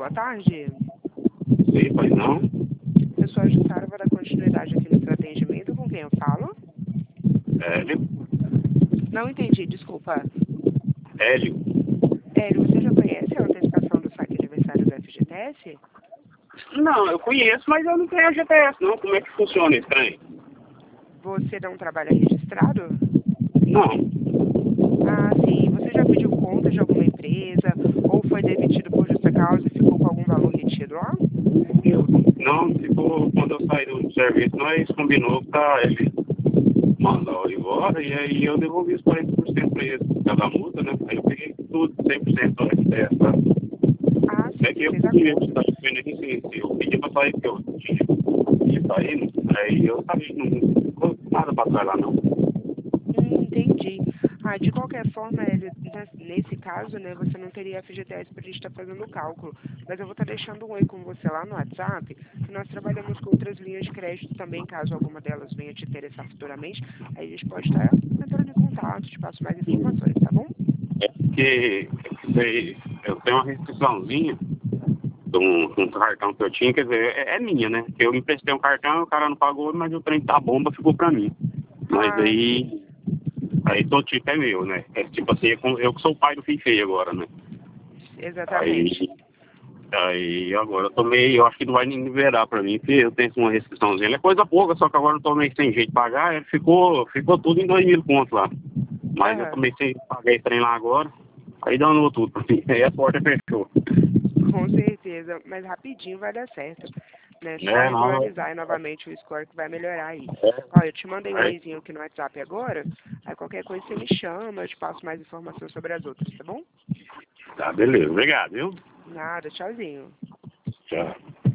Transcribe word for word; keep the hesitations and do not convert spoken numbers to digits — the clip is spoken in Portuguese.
boa tarde. Sim, pois não? Eu sou a Jussara, vou dar continuidade aqui no seu atendimento. Com quem eu falo? Hélio? Não entendi, desculpa. Hélio? Hélio, você já conhece a antecipação do saque aniversário do F G T S? Não, eu conheço, mas eu não tenho a G P S, não. Como é que funciona esse trem? Você não trabalha registrado? Não. Ah, sim. Você já pediu conta de alguma empresa ou foi demitido por justa causa e ficou com algum valor retido lá? Não, tipo, quando eu saí do serviço, nós combinou pra ele mandar eu ir embora e aí eu devolvi os quarenta por cento pra ele, cada multa, né? Aí eu peguei tudo, cem por cento do F G T S, tá? Ah, É sim. que eu Fez pedi, acordo. tá diferente assim, eu pedi pra sair porque eu tinha que sair, aí eu saí, não ficou nada pra trás lá, não. Hum, entendi. Ah, de qualquer forma, ele, nesse caso, né, você não teria F G T S para a gente estar fazendo o cálculo. Mas eu vou estar deixando um oi com você lá no WhatsApp, que nós trabalhamos com outras linhas de crédito também, caso alguma delas venha te interessar futuramente. Aí a gente pode estar entrando em contato, te passo mais informações, tá bom? É porque daí, eu tenho uma restriçãozinha de um, de um cartão que eu tinha, quer dizer, é, é minha, né? Eu emprestei um cartão, o cara não pagou, mas o trem da bomba ficou pra mim. Mas Ah, aí, aí todo tipo é meu, né? É tipo assim, eu, eu que sou o pai do filho feio agora, né? Aí, exatamente. aí agora eu tô meio, eu acho que não vai nem liberar pra mim, porque eu tenho uma restriçãozinha. É coisa pouca, só que agora eu tô meio sem jeito de pagar, ele ficou, ficou tudo em dois mil pontos lá. Mas eu Aham, também sem pagar esse trem lá agora, aí danou tudo pra mim, aí a porta fechou. com certeza. Mas rapidinho vai dar certo. Né? Só É, não, regularizar novamente o score que vai melhorar aí. é, Olha, eu te mandei um aí, oizinho aqui no WhatsApp agora. Aí qualquer coisa você me chama, eu te passo mais informações sobre as outras, tá bom? tá, beleza, obrigado, viu? Nada, tchauzinho. Tchau.